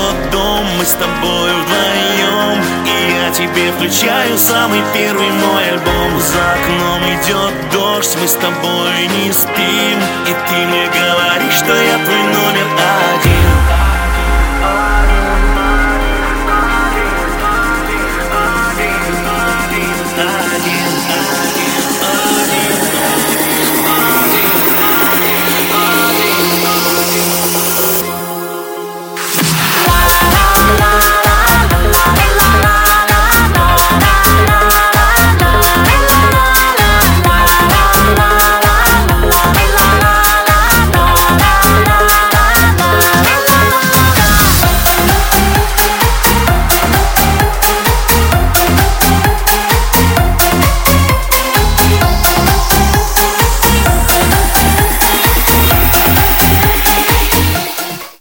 тот дом, мы с тобой вдвоем. И я тебе включаю самый первый мой альбом. За окном идет дождь, мы с тобой не спим. И ты мне говоришь, что я твой номер один.